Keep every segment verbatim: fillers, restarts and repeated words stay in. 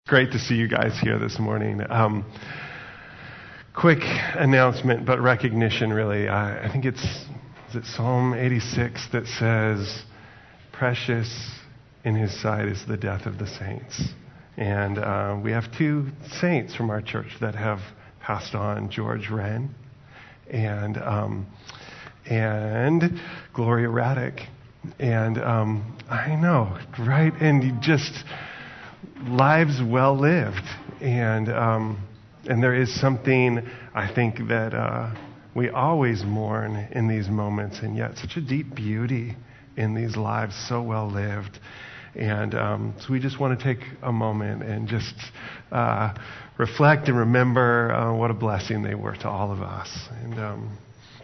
Great to see you guys here this morning. Um, quick announcement, but recognition really. Uh, I think it's, is it Psalm eighty-six that says, precious in his sight is the death of the saints. And uh, we have two saints from our church that have passed on, George Wren and, um, and Gloria Raddick. And um, I know, right? And you just... lives well lived, and um, and there is something I think that uh, we always mourn in these moments, and yet such a deep beauty in these lives so well lived. And um, so we just want to take a moment and just uh, reflect and remember uh, what a blessing they were to all of us, and um,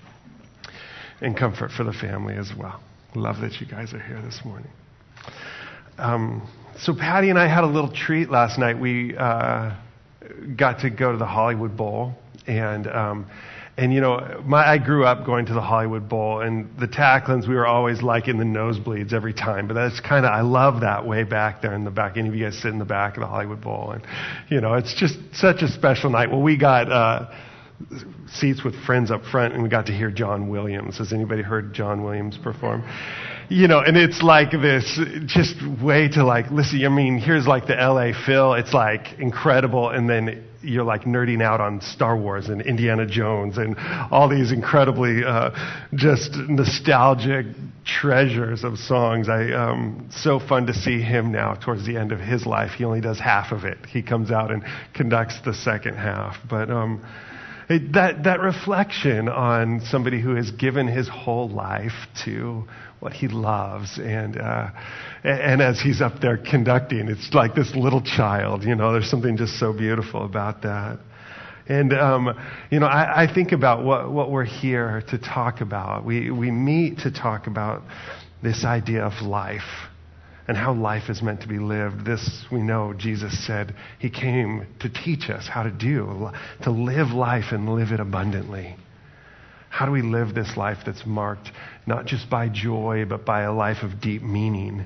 and comfort for the family as well. Love that you guys are here this morning. Um, So Patty and I had a little treat last night. We uh, got to go to the Hollywood Bowl, and um, and you know, my, I grew up going to the Hollywood Bowl, and the Tacklins, we were always like in the nosebleeds every time. But that's kind of, I love that way back there in the back. Any of you guys sit in the back of the Hollywood Bowl, and you know, it's just such a special night. Well, we got uh, seats with friends up front, and we got to hear John Williams. Has anybody heard John Williams perform? You know, and it's like this just way to like, listen, I mean, here's like the L A Phil. It's like incredible. And then you're like nerding out on Star Wars and Indiana Jones and all these incredibly uh, just nostalgic treasures of songs. I um, so fun to see him now towards the end of his life. He only does half of it. He comes out and conducts the second half. But um, it, that that reflection on somebody who has given his whole life to what he loves, and uh, and as he's up there conducting, it's like this little child, you know, there's something just so beautiful about that. And, um, you know, I, I think about what, what we're here to talk about. We, we meet to talk about this idea of life and how life is meant to be lived. This, we know Jesus said he came to teach us how to do, to live life and live it abundantly. How do we live this life that's marked not just by joy, but by a life of deep meaning?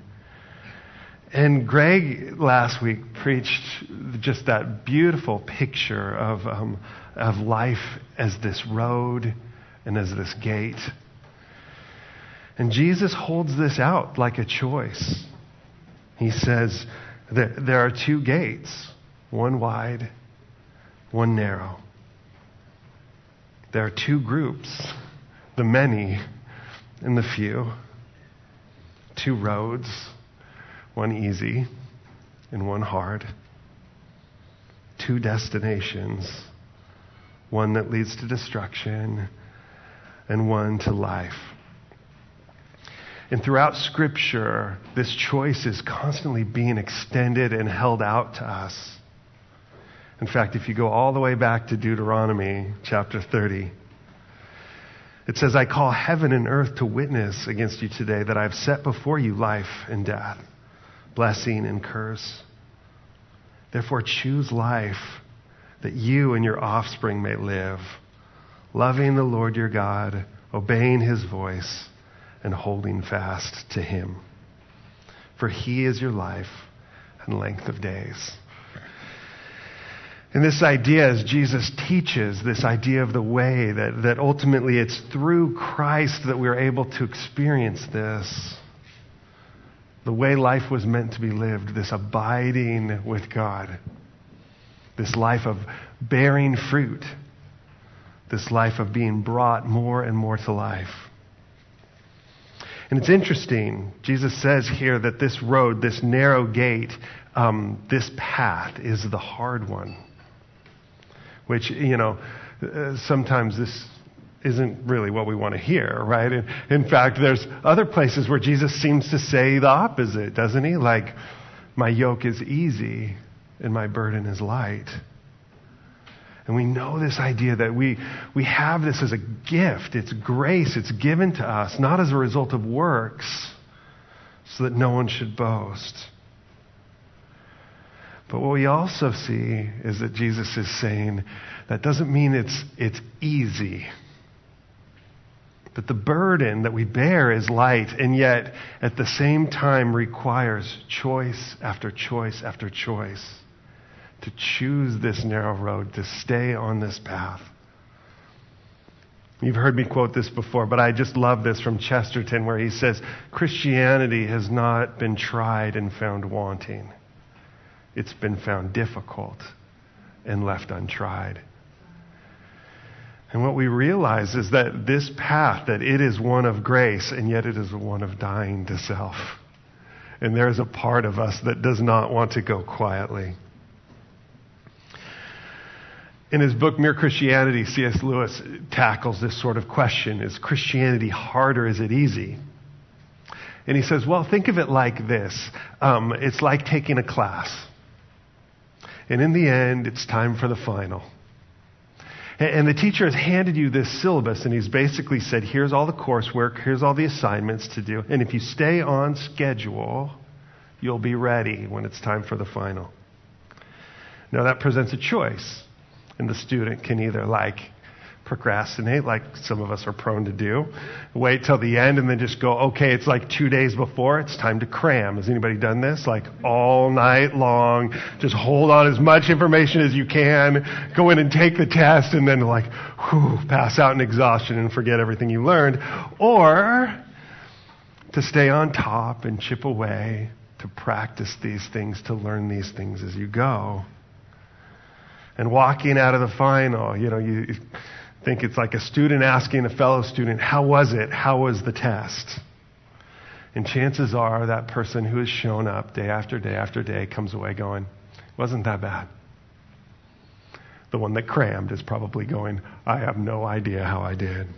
And Greg last week preached just that beautiful picture of um, of life as this road and as this gate. And Jesus holds this out like a choice. He says that there are two gates, one wide, one narrow. There are two groups, the many and the few. Two roads, one easy and one hard. Two destinations, one that leads to destruction and one to life. And throughout Scripture, this choice is constantly being extended and held out to us. In fact, if you go all the way back to Deuteronomy chapter thirty, it says, I call heaven and earth to witness against you today that I have set before you life and death, blessing and curse. Therefore choose life that you and your offspring may live, loving the Lord your God, obeying his voice, and holding fast to him. For he is your life and length of days. And this idea, as Jesus teaches, this idea of the way, that, that ultimately it's through Christ that we're able to experience this. The way life was meant to be lived, this abiding with God. This life of bearing fruit. This life of being brought more and more to life. And it's interesting, Jesus says here that this road, this narrow gate, um, this path is the hard one. Which, you know, uh, sometimes this isn't really what we want to hear, right? In, in fact, there's other places where Jesus seems to say the opposite, doesn't he? Like, my yoke is easy and my burden is light. And we know this idea that we, we have this as a gift. It's grace. It's given to us, not as a result of works, so that no one should boast. But what we also see is that Jesus is saying that doesn't mean it's it's easy. That the burden that we bear is light, and yet at the same time requires choice after choice after choice. to choose this narrow road, to stay on this path. You've heard me quote this before, but I just love this from Chesterton, where he says, Christianity has not been tried and found wanting. It's been found difficult and left untried. And what we realize is that this path, that it is one of grace, and yet it is one of dying to self. And there's a part of us that does not want to go quietly. In his book, Mere Christianity, C S Lewis tackles this sort of question. Is Christianity hard or is it easy? And he says, well, think of it like this. Um, it's like taking a class. And in the end, it's time for the final. And, and the teacher has handed you this syllabus, and he's basically said, here's all the coursework, here's all the assignments to do. And if you stay on schedule, you'll be ready when it's time for the final. Now, that presents a choice. And the student can either like procrastinate, like some of us are prone to do, wait till the end and then just go, okay, it's like two days before, it's time to cram. Has anybody done this? Like all night long, just hold on as much information as you can, go in and take the test, and then like, whew, pass out in exhaustion and forget everything you learned. Or to stay on top and chip away, to practice these things, to learn these things as you go. And walking out of the final, you know, you think it's like a student asking a fellow student, how was it? How was the test? And chances are that person who has shown up day after day after day comes away going, wasn't that bad. The one that crammed is probably going, I have no idea how I did.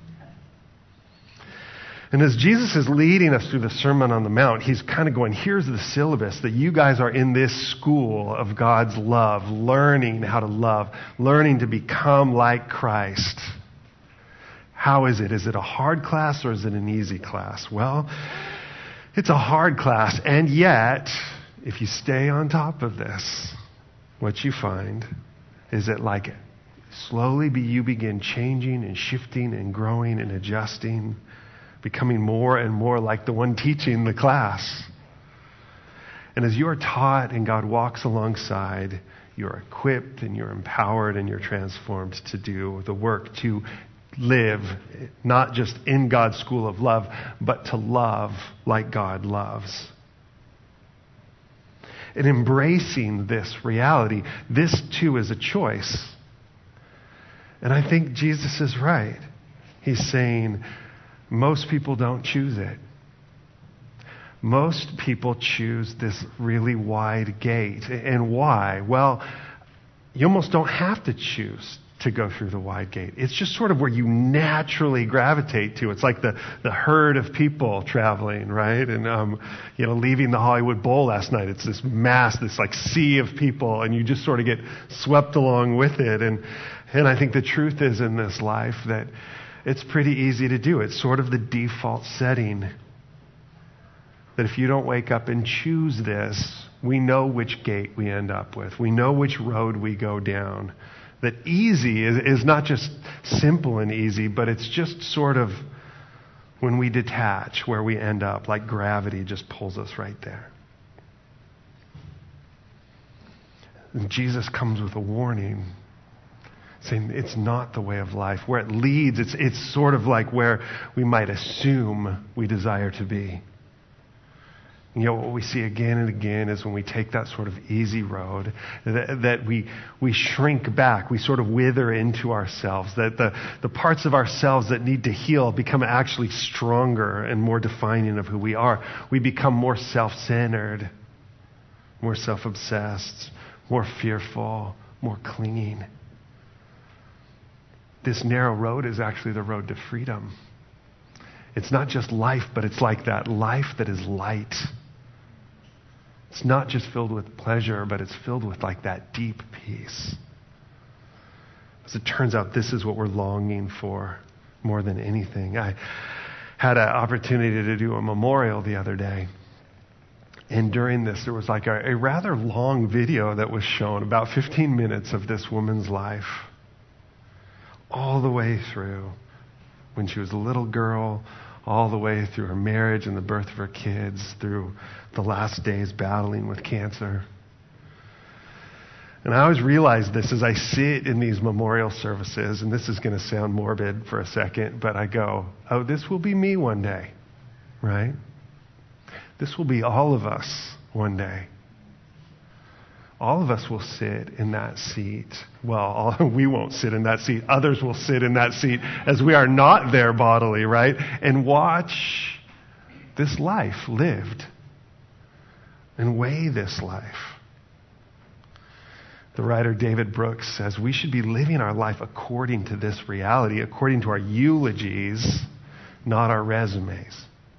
And as Jesus is leading us through the Sermon on the Mount, he's kind of going, here's the syllabus that you guys are in this school of God's love, learning how to love, learning to become like Christ. How is it? Is it a hard class or is it an easy class? Well, it's a hard class, and yet, if you stay on top of this, what you find is that like slowly be, you begin changing and shifting and growing and adjusting, becoming more and more like the one teaching the class. And as you are taught and God walks alongside, you're equipped and you're empowered and you're transformed to do the work, to live not just in God's school of love, but to love like God loves. And embracing this reality, this too is a choice. And I think Jesus is right. He's saying, most people don't choose it. Most people choose this really wide gate. And why? Well, you almost don't have to choose to go through the wide gate. It's just sort of where you naturally gravitate to. It's like the, the herd of people traveling, right? And, um, you know, leaving the Hollywood Bowl last night. It's this mass, this like sea of people, and you just sort of get swept along with it. And, and I think the truth is in this life that it's pretty easy to do. It's sort of the default setting. That if you don't wake up and choose this, we know which gate we end up with. We know which road we go down. That easy is, is not just simple and easy, but it's just sort of when we detach where we end up, like gravity just pulls us right there. And Jesus comes with a warning, saying it's not the way of life. Where it leads, it's, it's sort of like where we might assume we desire to be. And yet what we see again and again is when we take that sort of easy road, that, that we we shrink back, we sort of wither into ourselves, that the, the parts of ourselves that need to heal become actually stronger and more defining of who we are. We become more self-centered, more self-obsessed, more fearful, more clinging. This narrow road is actually the road to freedom. It's not just life, but it's like that life that is light. It's not just filled with pleasure, but it's filled with like that deep peace. As it turns out, this is what we're longing for more than anything. I had an opportunity to do a memorial the other day. And during this, there was like a, a rather long video that was shown, about fifteen minutes of this woman's life. All the way through when she was a little girl, all the way through her marriage and the birth of her kids, through the last days battling with cancer. And I always realize this as I sit in these memorial services, and this is going to sound morbid for a second, but I go, oh, this will be me one day, right? This will be all of us one day. All of us will sit in that seat. Well, all, we won't sit in that seat. Others will sit in that seat as we are not there bodily, right? And watch this life lived and weigh this life. The writer David Brooks says we should be living our life according to this reality, according to our eulogies, not our resumes.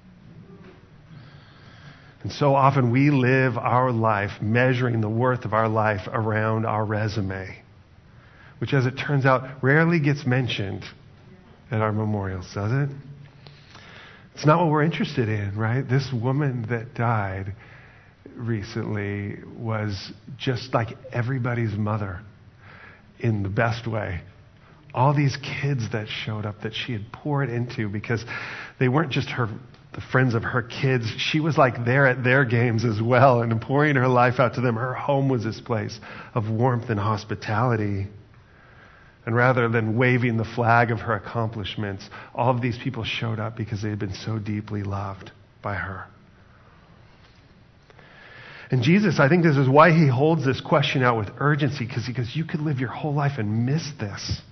And so often we live our life measuring the worth of our life around our resume, which, as it turns out, rarely gets mentioned at our memorials, does it? It's not what we're interested in, right? This woman that died recently was just like everybody's mother in the best way. All these kids that showed up that she had poured into, because they weren't just her the friends of her kids. She was like there at their games as well, and pouring her life out to them. Her home was this place of warmth and hospitality. And rather than waving the flag of her accomplishments, all of these people showed up because they had been so deeply loved by her. And Jesus, I think this is why he holds this question out with urgency, because he goes, you could live your whole life and miss this.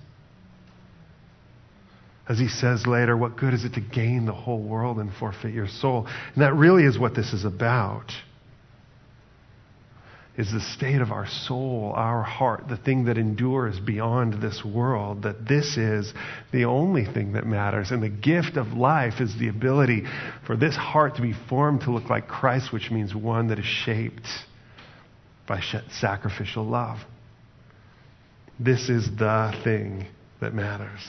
As he says later, what good is it to gain the whole world and forfeit your soul? And that really is what this is about. Is the state of our soul, our heart, the thing that endures beyond this world, that this is the only thing that matters. And the gift of life is the ability for this heart to be formed to look like Christ, which means one that is shaped by sacrificial love. This is the thing that matters.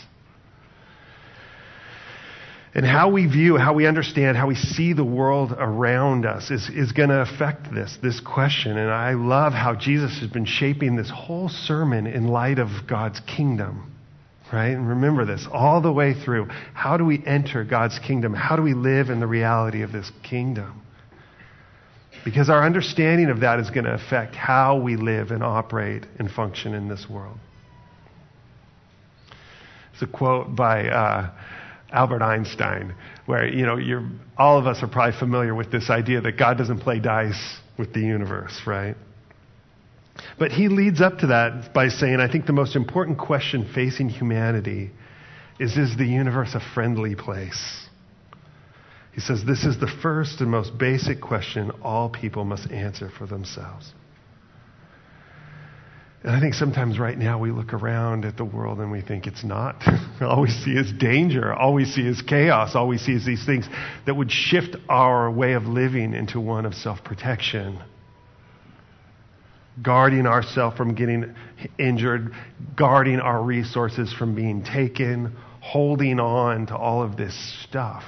And how we view, how we understand, how we see the world around us is, is going to affect this, this question. And I love how Jesus has been shaping this whole sermon in light of God's kingdom, right? And remember this all the way through. How do we enter God's kingdom? How do we live in the reality of this kingdom? Because our understanding of that is going to affect how we live and operate and function in this world. It's a quote by Uh, Albert Einstein, where, you know, you're, all of us are probably familiar with this idea that God doesn't play dice with the universe, right? But he leads up to that by saying, I think the most important question facing humanity is, is the universe a friendly place? He says, this is the first and most basic question all people must answer for themselves. And I think sometimes right now we look around at the world and we think it's not. All we see is danger. All we see is chaos. All we see is these things that would shift our way of living into one of self-protection. Guarding ourselves from getting injured, guarding our resources from being taken, holding on to all of this stuff.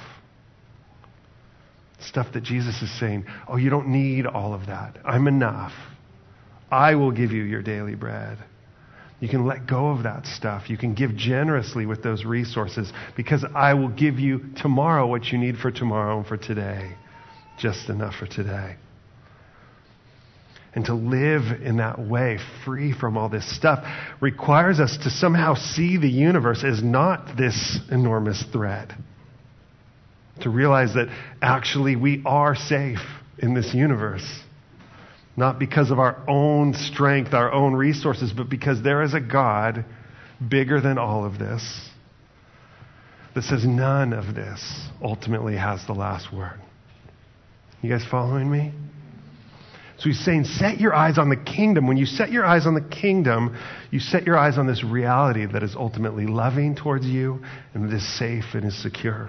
Stuff that Jesus is saying, oh, you don't need all of that. I'm enough. I will give you your daily bread. You can let go of that stuff. You can give generously with those resources, because I will give you tomorrow what you need for tomorrow and for today. Just enough for today. And to live in that way, free from all this stuff, requires us to somehow see the universe as not this enormous threat. To realize that actually we are safe in this universe. Not because of our own strength, our own resources, but because there is a God bigger than all of this that says none of this ultimately has the last word. You guys following me? So he's saying, set your eyes on the kingdom. When you set your eyes on the kingdom, you set your eyes on this reality that is ultimately loving towards you and that is safe and is secure.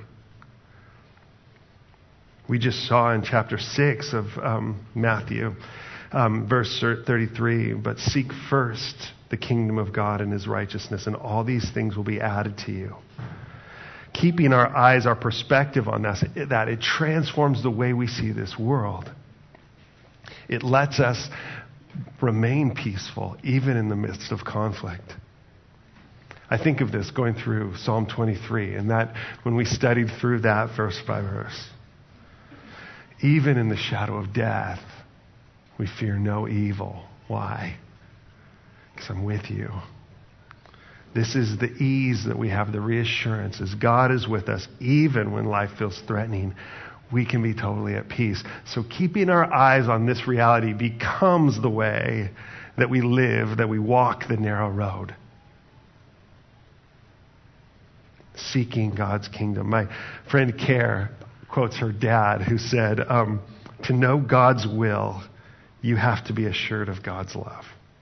We just saw in chapter six of um, Matthew, Um, verse thirty-three, but seek first the kingdom of God and his righteousness, and all these things will be added to you. Keeping our eyes, our perspective on this, that it transforms the way we see this world. It lets us remain peaceful, even in the midst of conflict. I think of this going through Psalm twenty-three, and that when we studied through that verse by verse, even in the shadow of death, we fear no evil. Why? I'm with you. This is the ease that we have, the reassurance is God is with us even when life feels threatening. We can be totally at peace. So keeping our eyes on this reality becomes the way that we live, that we walk the narrow road. Seeking God's kingdom. My friend Care quotes her dad who said, um, to know God's will, you have to be assured of God's love.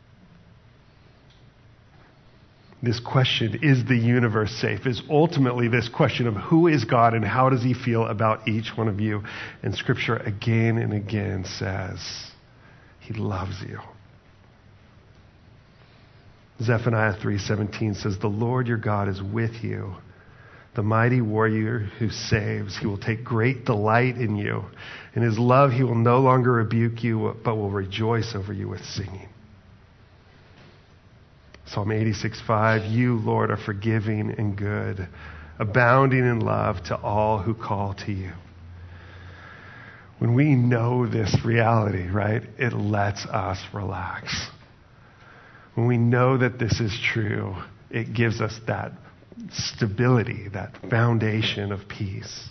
This question, is the universe safe, is ultimately this question of who is God and how does he feel about each one of you. And Scripture again and again says, he loves you. Zephaniah three seventeen says, the Lord your God is with you, the mighty warrior who saves. He will take great delight in you. In his love, he will no longer rebuke you, but will rejoice over you with singing. Psalm eighty-six five, you, Lord, are forgiving and good, abounding in love to all who call to you. When we know this reality, right, it lets us relax. When we know that this is true, it gives us that stability, that foundation of peace.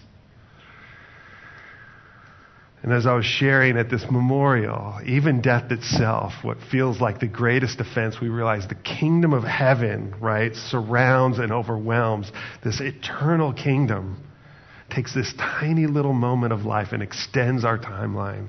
And as I was sharing at this memorial, even death itself, what feels like the greatest offense, we realize the kingdom of heaven, right, surrounds and overwhelms. This eternal kingdom takes this tiny little moment of life and extends our timeline.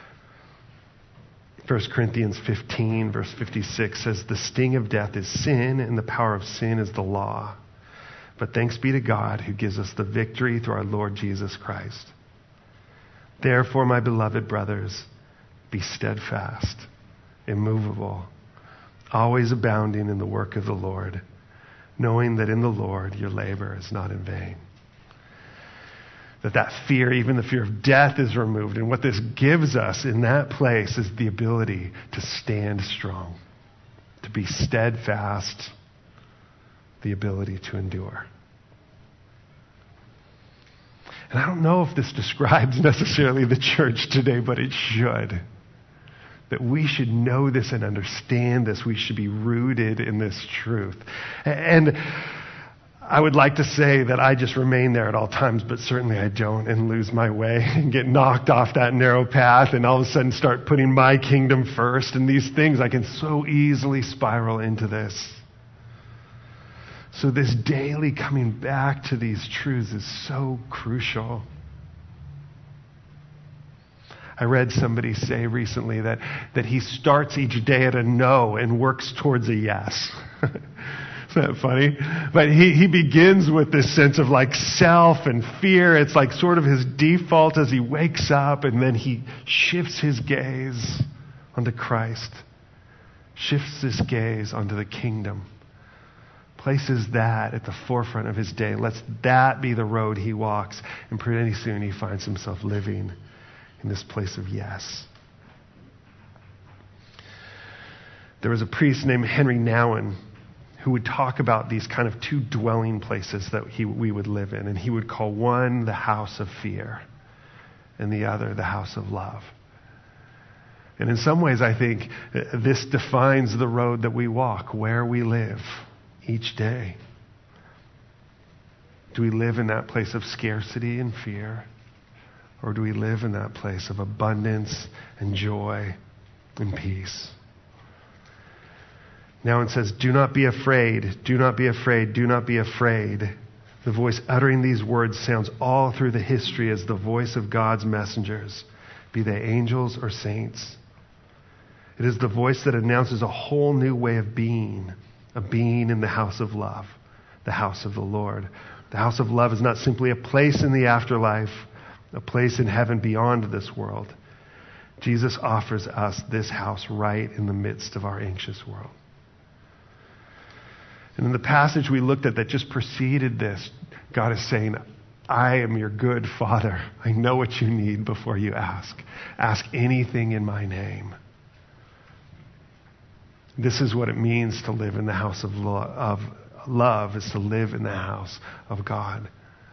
First Corinthians fifteen, verse fifty-six says, the sting of death is sin, and the power of sin is the law. But thanks be to God who gives us the victory through our Lord Jesus Christ. Therefore, my beloved brothers, be steadfast, immovable, always abounding in the work of the Lord, knowing that in the Lord your labor is not in vain. That that fear, even the fear of death, is removed. And what this gives us in that place is the ability to stand strong, to be steadfast, the ability to endure. And I don't know if this describes necessarily the church today, but it should. That we should know this and understand this. We should be rooted in this truth. And I would like to say that I just remain there at all times, but certainly I don't, and lose my way and get knocked off that narrow path and all of a sudden start putting my kingdom first. And these things, I can so easily spiral into this. So this daily coming back to these truths is so crucial. I read somebody say recently that, that he starts each day at a no and works towards a yes. Isn't that funny? But he, he begins with this sense of like self and fear. It's like sort of his default as he wakes up, and then he shifts his gaze onto Christ, shifts his gaze onto the kingdom. Places that at the forefront of his day. Lets that be the road he walks. And pretty soon he finds himself living in this place of yes. There was a priest named Henry Nouwen who would talk about these kind of two dwelling places that he, we would live in. And he would call one the house of fear and the other the house of love. And in some ways, I think this defines the road that we walk, where we live each day. Do we live in that place of scarcity and fear? Or do we live in that place of abundance and joy and peace? Now it says, do not be afraid, do not be afraid, do not be afraid. The voice uttering these words sounds all through the history as the voice of God's messengers, be they angels or saints. It is the voice that announces a whole new way of being, a being in the house of love, the house of the Lord. The house of love is not simply a place in the afterlife, a place in heaven beyond this world. Jesus offers us this house right in the midst of our anxious world. And in the passage we looked at that just preceded this, God is saying, I am your good Father. I know what you need before you ask. Ask anything in my name. This is what it means to live in the house of love, of love is to live in the house of God.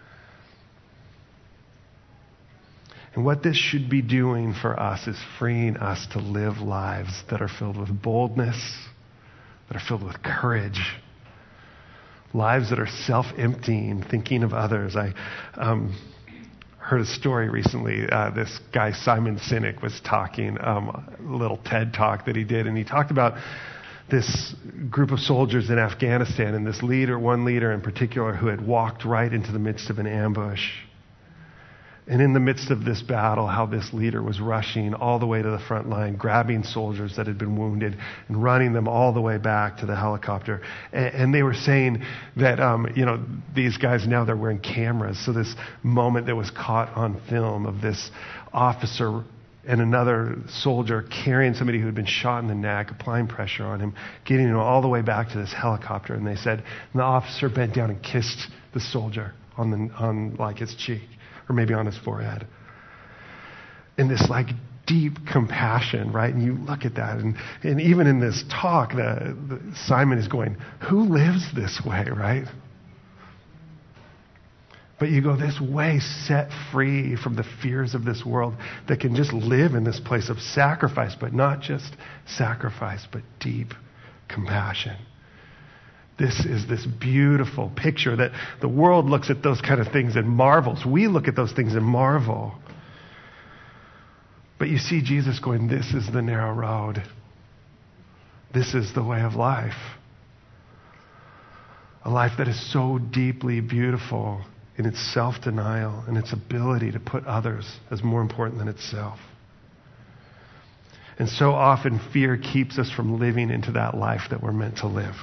And what this should be doing for us is freeing us to live lives that are filled with boldness, that are filled with courage. Lives that are self-emptying, thinking of others. I um, heard a story recently. Uh, this guy, Simon Sinek, was talking, um, a little TED talk that he did, and he talked about this group of soldiers in Afghanistan, and this leader, one leader in particular, who had walked right into the midst of an ambush. And in the midst of this battle, how this leader was rushing all the way to the front line, grabbing soldiers that had been wounded and running them all the way back to the helicopter. And, and they were saying that, um, you know, these guys now they're wearing cameras. So this moment that was caught on film of this officer and another soldier carrying somebody who had been shot in the neck, applying pressure on him, getting him all the way back to this helicopter. And they said, and the officer bent down and kissed the soldier on the on like his cheek, or maybe on his forehead. And this like deep compassion, right? And you look at that, and, and even in this talk, the, the, Simon is going, who lives this way, right? But you go, this way set free from the fears of this world that can just live in this place of sacrifice, but not just sacrifice, but deep compassion. This is this beautiful picture that the world looks at those kind of things and marvels. We look at those things and marvel. But you see Jesus going, this is the narrow road. This is the way of life. A life that is so deeply beautiful in its self-denial and its ability to put others as more important than itself. And so often fear keeps us from living into that life that we're meant to live.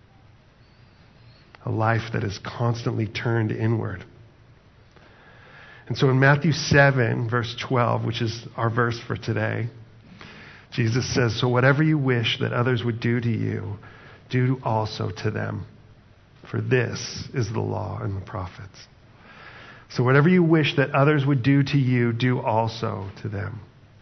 A life that is constantly turned inward. And so in Matthew seven, verse twelve, which is our verse for today, Jesus says, so whatever you wish that others would do to you, do also to them. For this is the law and the prophets. So whatever you wish that others would do to you, do also to them.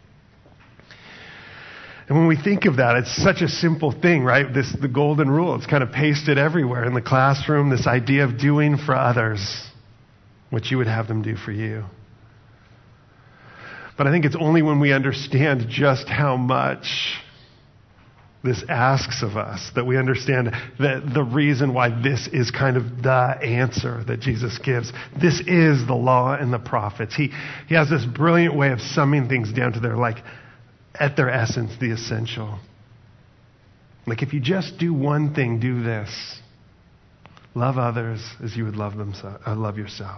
And when we think of that, it's such a simple thing, right? This, the golden rule, it's kind of pasted everywhere in the classroom, this idea of doing for others what you would have them do for you. But I think it's only when we understand just how much this asks of us that we understand that the reason why this is kind of the answer that Jesus gives. This is the law and the prophets. He, he has this brilliant way of summing things down to their, like, at their essence, the essential. Like if you just do one thing, do this. Love others as you would love them, uh, love yourself.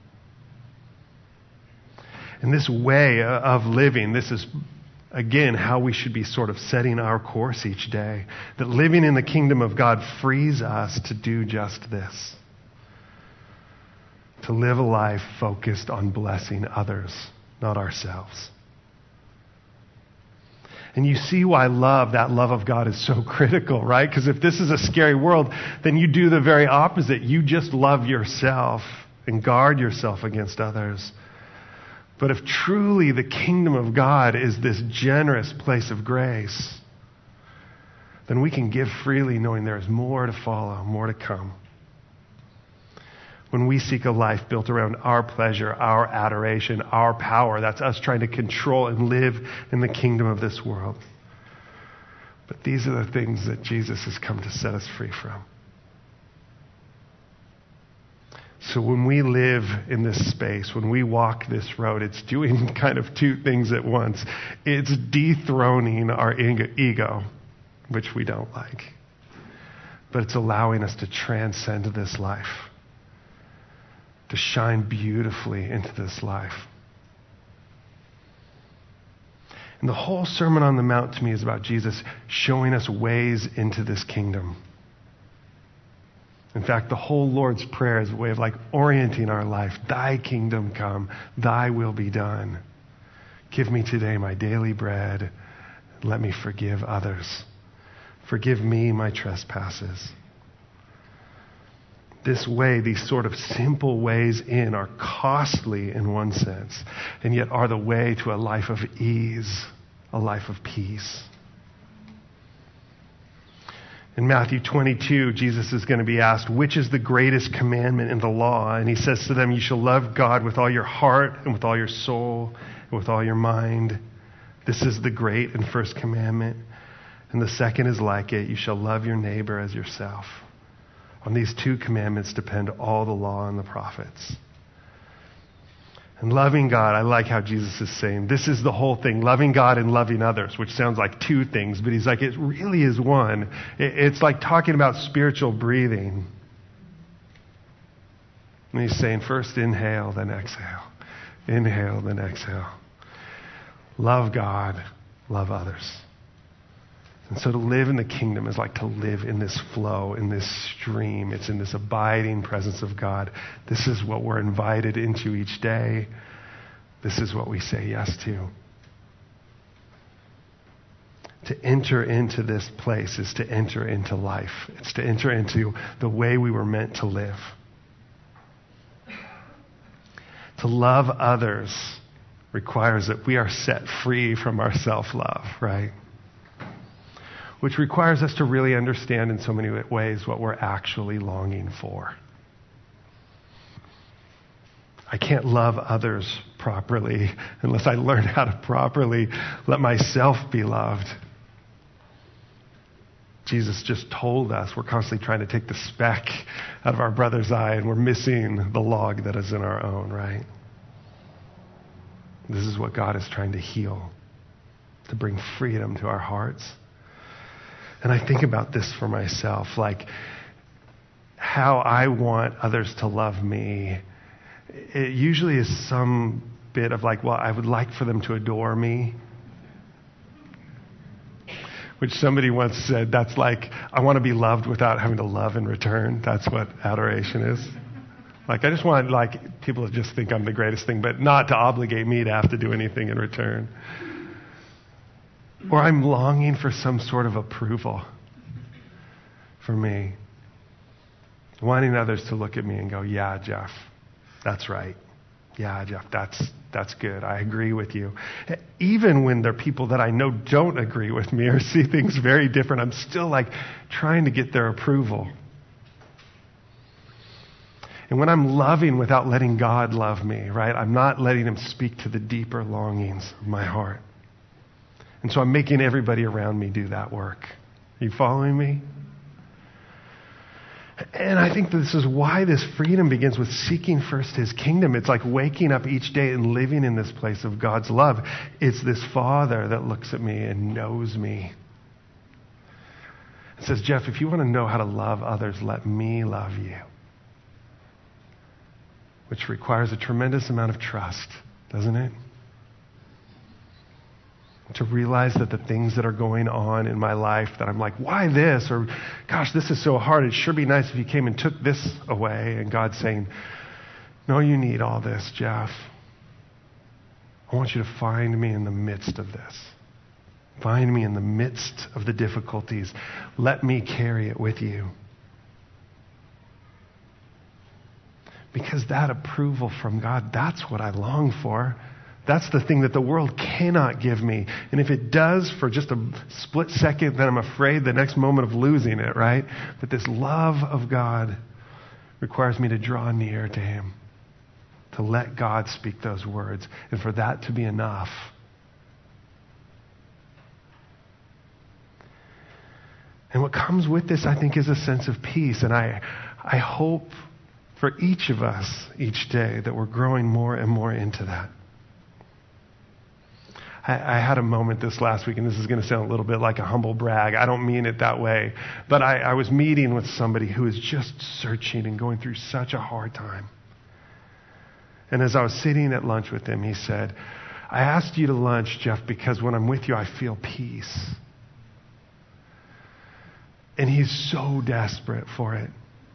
And this way of living, this is, again, how we should be sort of setting our course each day. That living in the kingdom of God frees us to do just this. To live a life focused on blessing others, not ourselves. And you see why love, that love of God, is so critical, right? Because if this is a scary world, then you do the very opposite. You just love yourself and guard yourself against others. But if truly the kingdom of God is this generous place of grace, then we can give freely knowing there is more to follow, more to come. When we seek a life built around our pleasure, our adoration, our power, that's us trying to control and live in the kingdom of this world. But these are the things that Jesus has come to set us free from. So when we live in this space, when we walk this road, it's doing kind of two things at once. It's dethroning our ego, which we don't like. But it's allowing us to transcend this life, to shine beautifully into this life. And the whole Sermon on the Mount to me is about Jesus showing us ways into this kingdom. In fact, the whole Lord's Prayer is a way of like orienting our life. Thy kingdom come, thy will be done. Give me today my daily bread. Let me forgive others. Forgive me my trespasses. This way, these sort of simple ways in are costly in one sense, and yet are the way to a life of ease, a life of peace. In Matthew twenty-two, Jesus is going to be asked, which is the greatest commandment in the law? And he says to them, you shall love God with all your heart and with all your soul and with all your mind. This is the great and first commandment. And the second is like it. You shall love your neighbor as yourself. On these two commandments depend all the law and the prophets. And loving God, I like how Jesus is saying, this is the whole thing. Loving God and loving others, which sounds like two things, but he's like, it really is one. It's like talking about spiritual breathing. And he's saying, first inhale, then exhale. Inhale, then exhale. Love God, love others. And so to live in the kingdom is like to live in this flow, in this stream. It's in this abiding presence of God. This is what we're invited into each day. This is what we say yes to. To enter into this place is to enter into life. It's to enter into the way we were meant to live. To love others requires that we are set free from our self-love, right? Which requires us to really understand in so many ways what we're actually longing for. I can't love others properly unless I learn how to properly let myself be loved. Jesus just told us we're constantly trying to take the speck out of our brother's eye and we're missing the log that is in our own, right? This is what God is trying to heal, to bring freedom to our hearts. And I think about this for myself, like how I want others to love me. It usually is some bit of like, well, I would like for them to adore me. Which somebody once said, that's like, I want to be loved without having to love in return. That's what adoration is. Like, I just want like people to just think I'm the greatest thing, but not to obligate me to have to do anything in return. Or I'm longing for some sort of approval for me. Wanting others to look at me and go, yeah, Jeff, that's right. Yeah, Jeff, that's that's good. I agree with you. Even when there are people that I know don't agree with me or see things very different, I'm still like trying to get their approval. And when I'm loving without letting God love me, right, I'm not letting him speak to the deeper longings of my heart. And so I'm making everybody around me do that work. Are you following me? And I think this is why this freedom begins with seeking first his kingdom. It's like waking up each day and living in this place of God's love. It's this Father that looks at me and knows me. It says, Jeff, if you want to know how to love others, let me love you. Which requires a tremendous amount of trust, doesn't it? To realize that the things that are going on in my life that I'm like, why this? Or, gosh, this is so hard. It'd sure be nice if you came and took this away. And God's saying, no, you need all this, Jeff. I want you to find me in the midst of this. Find me in the midst of the difficulties. Let me carry it with you. Because that approval from God, that's what I long for. That's the thing that the world cannot give me. And if it does for just a split second, then I'm afraid the next moment of losing it, right? But this love of God requires me to draw near to him, to let God speak those words, and for that to be enough. And what comes with this, I think, is a sense of peace. And I, I hope for each of us each day that we're growing more and more into that. I had a moment this last week, and this is going to sound a little bit like a humble brag. I don't mean it that way. But I, I was meeting with somebody who is just searching and going through such a hard time. And as I was sitting at lunch with him, he said, I asked you to lunch, Jeff, because when I'm with you, I feel peace. And he's so desperate for it.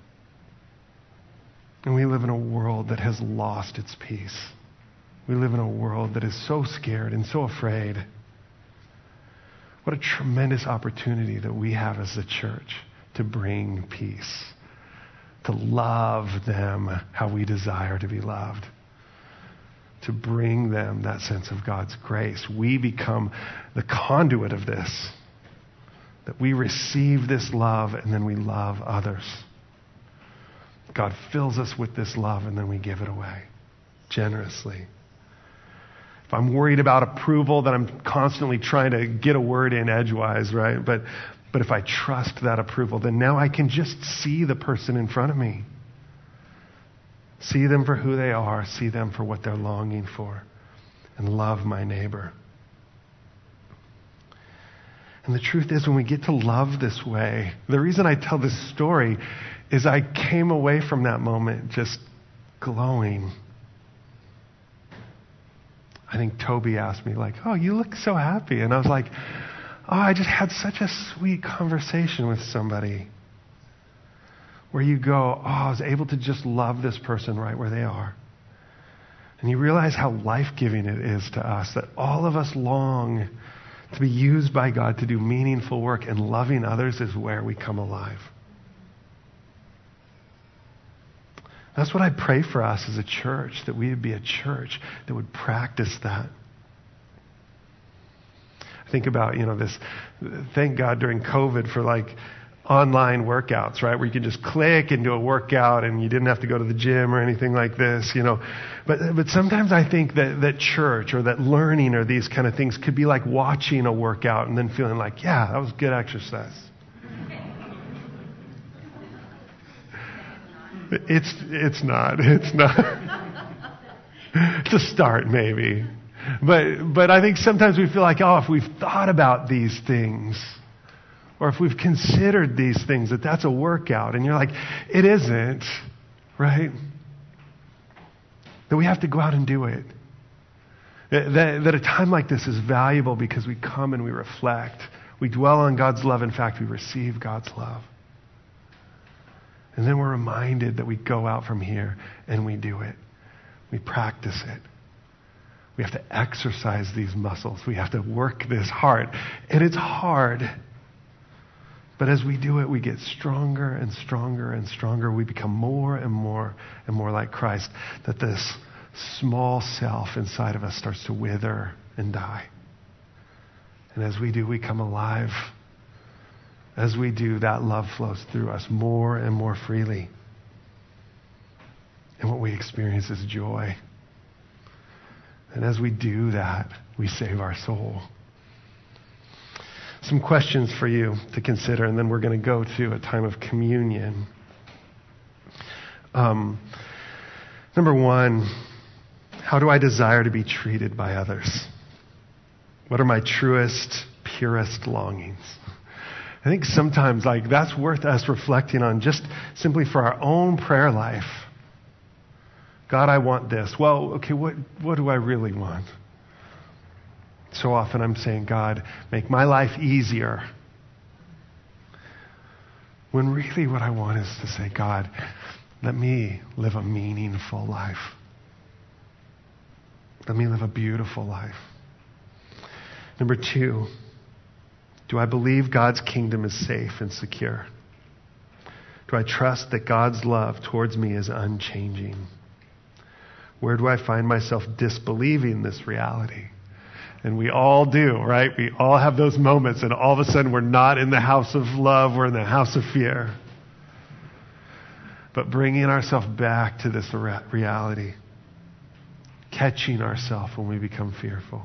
And we live in a world that has lost its peace. We live in a world that is so scared and so afraid. What a tremendous opportunity that we have as a church to bring peace, to love them how we desire to be loved, to bring them that sense of God's grace. We become the conduit of this, that we receive this love and then we love others. God fills us with this love and then we give it away generously. if I'm worried about approval, then I'm constantly trying to get a word in edgewise, right? But, but if I trust that approval, then now I can just see the person in front of me. See them for who they are, see them for what they're longing for, and love my neighbor. And the truth is, when we get to love this way, the reason I tell this story is I came away from that moment just glowing. I think Toby asked me, like, oh, you look so happy. And I was like, oh, I just had such a sweet conversation with somebody. Where you go, oh, I was able to just love this person right where they are. And you realize how life-giving it is to us, that all of us long to be used by God to do meaningful work, and loving others is where we come alive. That's what I pray for us as a church, that we would be a church that would practice that. I think about, you know, this, thank God during COVID for like online workouts, right? Where you can just click and do a workout and you didn't have to go to the gym or anything like this, you know. But but sometimes I think that, that church or that learning or these kind of things could be like watching a workout and then feeling like, yeah, that was good exercise. It's it's not. It's not. It's a start, maybe. But but I think sometimes we feel like, oh, if we've thought about these things, or if we've considered these things, that that's a workout. And you're like, it isn't, right? That we have to go out and do it. That, that a time like this is valuable because we come and we reflect. We dwell on God's love. In fact, we receive God's love. And then we're reminded that we go out from here and we do it. We practice it. We have to exercise these muscles. We have to work this hard. And it's hard. But as we do it, we get stronger and stronger and stronger. We become more and more and more like Christ. That this small self inside of us starts to wither and die. And as we do, we come alive. As we do, that love flows through us more and more freely. And what we experience is joy. And as we do that, we save our soul. Some questions for you to consider, and then we're going to go to a time of communion. Um, number one, how do I desire to be treated by others? What are my truest, purest longings? I think sometimes like that's worth us reflecting on just simply for our own prayer life. God, I want this. Well, okay, what, what do I really want? So often I'm saying, God, make my life easier. When really what I want is to say, God, let me live a meaningful life. Let me live a beautiful life. Number two, do I believe God's kingdom is safe and secure? Do I trust that God's love towards me is unchanging? Where do I find myself disbelieving this reality? And we all do, right? We all have those moments, and all of a sudden we're not in the house of love, we're in the house of fear. But bringing ourselves back to this reality, catching ourselves when we become fearful.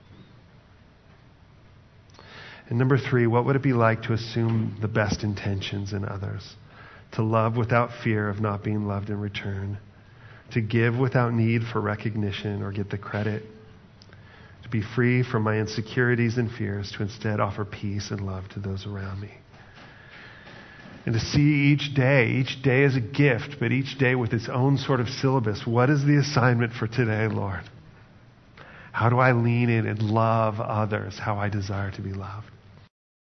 And number three, what would it be like to assume the best intentions in others? To love without fear of not being loved in return. To give without need for recognition or get the credit. To be free from my insecurities and fears, to instead offer peace and love to those around me. And to see each day, each day as a gift, but each day with its own sort of syllabus. What is the assignment for today, Lord? How do I lean in and love others how I desire to be loved?